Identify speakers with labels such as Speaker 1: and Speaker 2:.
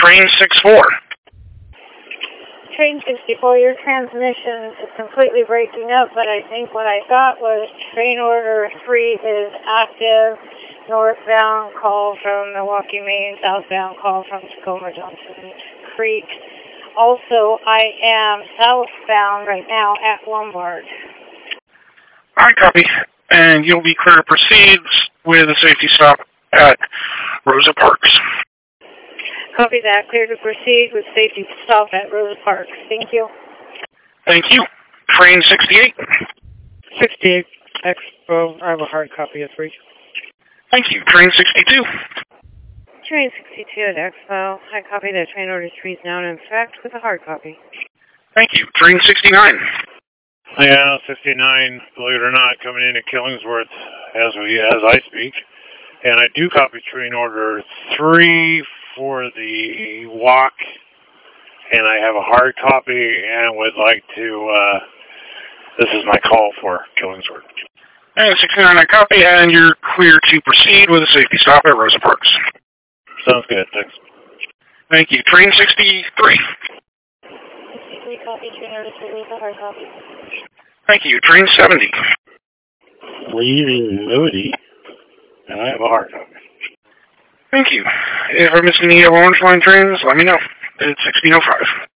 Speaker 1: Train 64.
Speaker 2: Train 64, your transmission is completely breaking up, but I think what I got was train order 3 is active, northbound call from Milwaukee, Maine, southbound call from Tacoma Johnson Creek. Also, I am southbound right now at Lombard.
Speaker 1: All right, copy. And you'll be clear to proceed with a safety stop at Rosa Parks.
Speaker 2: Copy that. Clear to proceed with safety stop at Rosa Parks. Thank you.
Speaker 1: Thank you. Train 68.
Speaker 3: 68 Expo. I have a hard copy of 3.
Speaker 1: Thank you. Train 62.
Speaker 2: Train 62 at Expo. I copy that train order 3 is now in effect with a hard copy.
Speaker 1: Thank you. Train 69.
Speaker 4: Yeah, 69, believe it or not, coming into Killingsworth as I speak. And I do copy train order 3 for the walk, and I have a hard copy and would like to, this is my call for Killingsworth.
Speaker 1: And 69, I copy, and you're clear to proceed with a safety stop at Rosa Parks.
Speaker 4: Sounds good, thanks.
Speaker 1: Thank you. Train 63.
Speaker 2: 63 copy, train order 3 with a hard copy.
Speaker 1: Thank you. Train 70.
Speaker 4: Leaving Moody, and I have a hard copy.
Speaker 1: Thank you. If I miss any Orange Line trains, let me know. It's 1605.